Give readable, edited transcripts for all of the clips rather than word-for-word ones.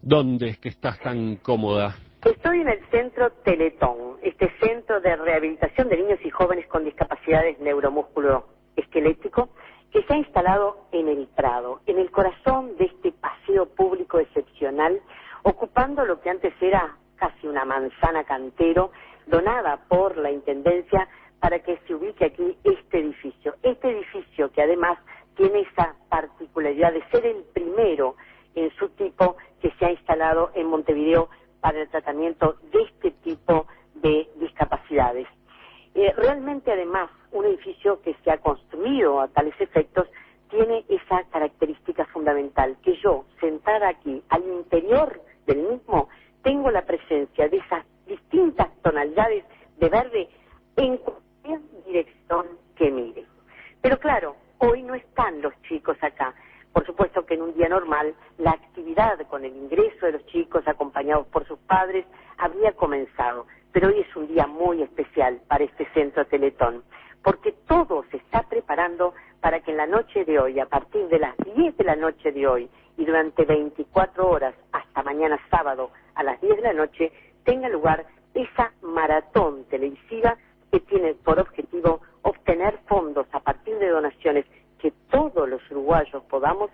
¿Dónde es que estás tan cómoda? Estoy en el centro Teletón, este centro de rehabilitación de niños y jóvenes con discapacidades neuromusculoesquelético, que se ha instalado en el Prado, en el corazón de este paseo público excepcional, ocupando lo que antes era casi una manzana cantero, donada por la Intendencia para que se ubique aquí este edificio que además tiene esa particularidad de ser el primero en su tipo que se ha instalado en Montevideo para el tratamiento de este tipo de discapacidades. Realmente, además, un edificio que se ha construido a tales efectos tiene esa característica fundamental, que yo, sentada aquí, al interior del mismo, tengo la presencia de esas distintas tonalidades de verde en cualquier dirección que mire. Pero claro, hoy no están los chicos acá. Por supuesto que en un día normal la actividad con el ingreso de los chicos acompañados por sus padres habría comenzado, pero hoy es un día muy especial para este centro Teletón, porque todo se está preparando para que en la noche de hoy, a partir de las 10 de la noche de hoy y durante 24 horas hasta mañana sábado a las 10 de la noche, tenga lugar esa maratón televisiva que tiene por objetivo obtener fondos a partir de donaciones que todos los uruguayos podemos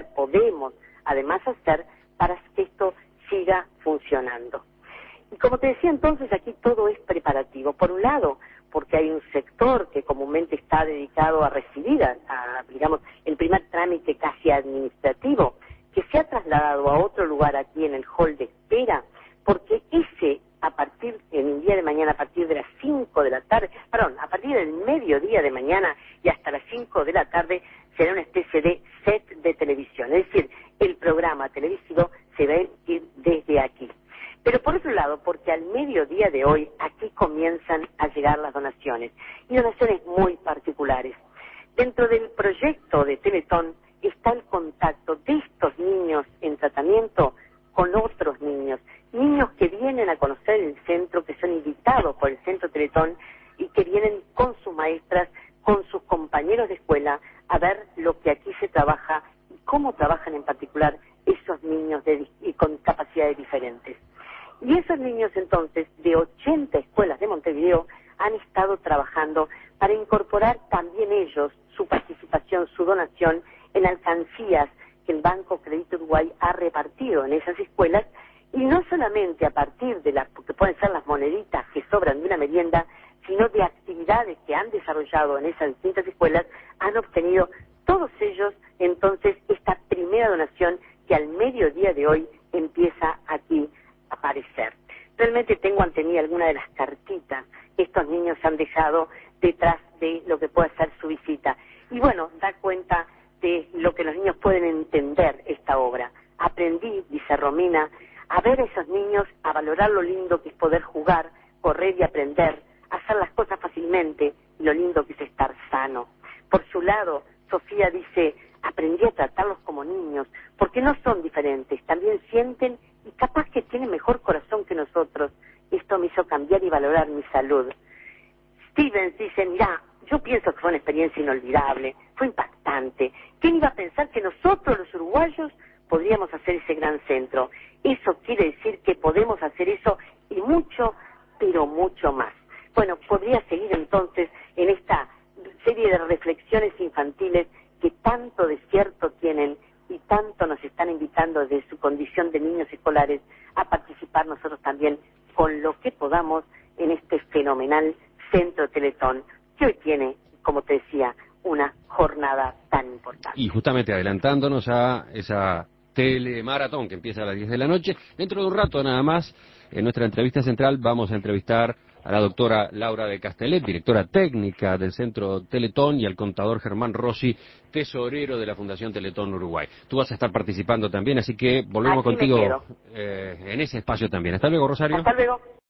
además hacer para que esto siga funcionando. Y como te decía entonces, aquí todo es preparativo. Por un lado, porque hay un sector que comúnmente está dedicado a recibir, digamos, el primer trámite casi administrativo, que se ha trasladado a otro lugar aquí en el hall de espera, porque en el día de mañana, a partir de las 5 de la tarde, a partir del mediodía de mañana y hasta las 5 de la tarde, será una especie de set de televisión. Es decir, el programa televisivo se va a emitir desde aquí. Pero por otro lado, porque al mediodía de hoy, aquí comienzan a llegar las donaciones, y donaciones muy particulares. Dentro del proyecto de Teletón está el contacto de estos niños en tratamiento con otros niños que vienen a conocer el centro, que son invitados por el centro Teletón y que vienen con sus maestras, con sus compañeros de escuela, a ver lo que aquí se trabaja y cómo trabajan en particular esos niños con capacidades diferentes. Y esos niños entonces, de 80 escuelas de Montevideo, han estado trabajando para incorporar también ellos su participación, su donación en alcancías que el Banco Crédito Uruguay ha repartido en esas escuelas, y no solamente a partir de que pueden ser las moneditas que sobran de una merienda, sino de actividades que han desarrollado en esas distintas escuelas, han obtenido todos ellos entonces esta primera donación que al mediodía de hoy empieza aquí a aparecer. Realmente tengo ante mí alguna de las cartitas que estos niños han dejado detrás de lo que puede ser su visita. Y bueno, da cuenta de lo que los niños pueden entender esta obra. Aprendí, dice Romina, a ver a esos niños, a valorar lo lindo que es poder jugar, correr y aprender, hacer las cosas fácilmente y lo lindo que es estar sano. Por su lado, Sofía dice, aprendí a tratarlos como niños, porque no son diferentes, también sienten y capaz que tienen mejor corazón que nosotros. Esto me hizo cambiar y valorar mi salud. Stevens dice, mirá, yo pienso que fue una experiencia inolvidable, fue impactante. ¿Quién iba a pensar que nosotros los uruguayos podríamos hacer ese gran centro? Eso quiere decir que podemos hacer eso y mucho, pero mucho más. Bueno, podría seguir entonces en esta serie de reflexiones infantiles que tanto de cierto tienen y tanto nos están invitando desde su condición de niños escolares a participar nosotros también con lo que podamos en este fenomenal Centro Teletón, que hoy tiene, como te decía, una jornada tan importante. Y justamente adelantándonos a esa telemaratón que empieza a las 10 de la noche, dentro de un rato nada más, en nuestra entrevista central vamos a entrevistar a la doctora Laura de Castellet, directora técnica del Centro Teletón, y al contador Germán Rossi, tesorero de la Fundación Teletón Uruguay. Tú vas a estar participando también, así que volvemos Aquí me contigo quedo. en ese espacio también. Hasta luego, Rosario. Hasta luego.